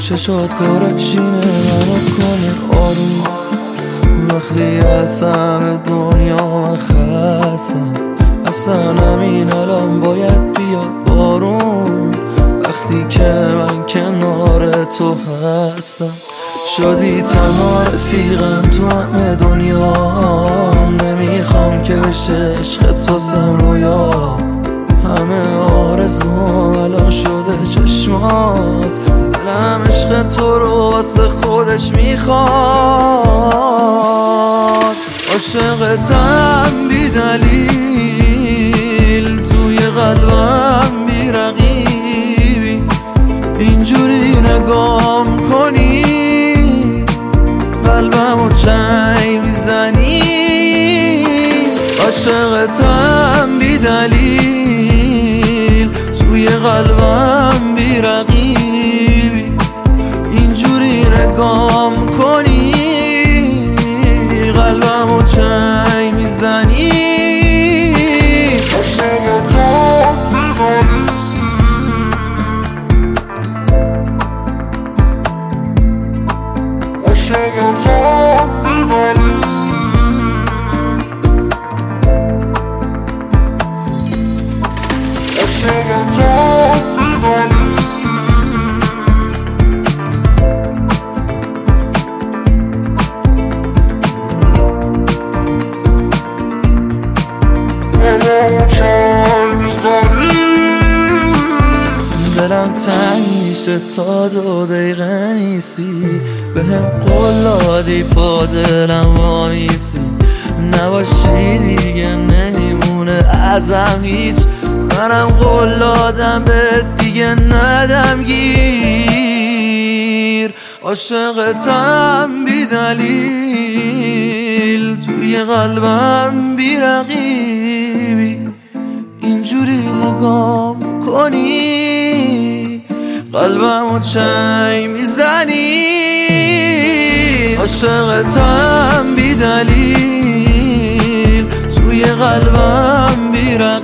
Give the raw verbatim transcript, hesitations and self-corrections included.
چشات کارشینه منو کنه آروم وقتی از همه دنیا من خستم اصلا همین الان باید بیاد بارون وقتی که من کنار تو هستم شدی تنها رفیقم تو همه دنیا نمیخوام که بشه عشق تو سم رویا همه آرزوم الان شده چشمات دلم عشق تو رو واسه خودش میخواد عاشقتم بی دلیل توی قلبم بی رقیبی اینجوری نگام کنی قلبمو چنگ میزنی عاشقتم بی دلیل توی قلبم بی رقیبی اینجوری نگام کنی قلبمو چنگ میزنی عاشقتم بی دلیل عاشقتم بی دلیل دلم تنگ میشه تا دو دقیقه نیستی بهم قول دادی با دلم وامیسی نباشی دیگه نمیمونه ازم هیچ منم قول دادم به دیگه ندم گیر عاشقتم بی دلیل توی قلبم بی رقیبی اینجوری نگام کنی قلبمو چنگ میزنی عاشقتم بی دلیل توی قلبم بی رقیبی